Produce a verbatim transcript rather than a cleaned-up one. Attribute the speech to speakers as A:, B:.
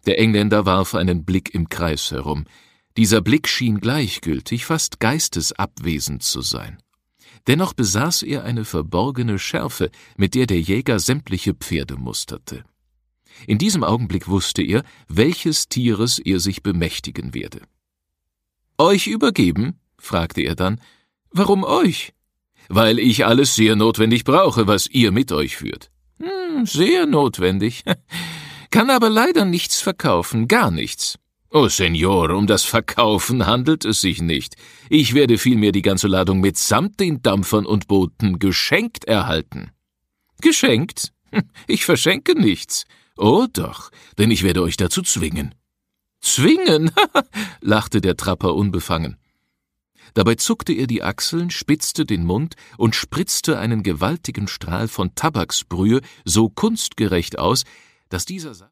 A: Der Engländer warf einen Blick im Kreis herum. Dieser Blick schien gleichgültig, fast geistesabwesend zu sein. Dennoch besaß er eine verborgene Schärfe, mit der der Jäger sämtliche Pferde musterte. In diesem Augenblick wusste er, welches Tieres er sich bemächtigen werde. »Euch übergeben?« fragte er dann. »Warum euch?« »Weil ich alles sehr notwendig brauche, was ihr mit euch führt.« »Hm, sehr notwendig. Kann aber leider nichts verkaufen, gar nichts.« »Oh, Senor, um das Verkaufen handelt es sich nicht. Ich werde vielmehr die ganze Ladung mitsamt den Dampfern und Booten geschenkt erhalten.« »Geschenkt? Ich verschenke nichts.« »Oh doch, denn ich werde euch dazu zwingen.« »Zwingen?« lachte der Trapper unbefangen. Dabei zuckte er die Achseln, spitzte den Mund und spritzte einen gewaltigen Strahl von Tabaksbrühe so kunstgerecht aus, dass dieser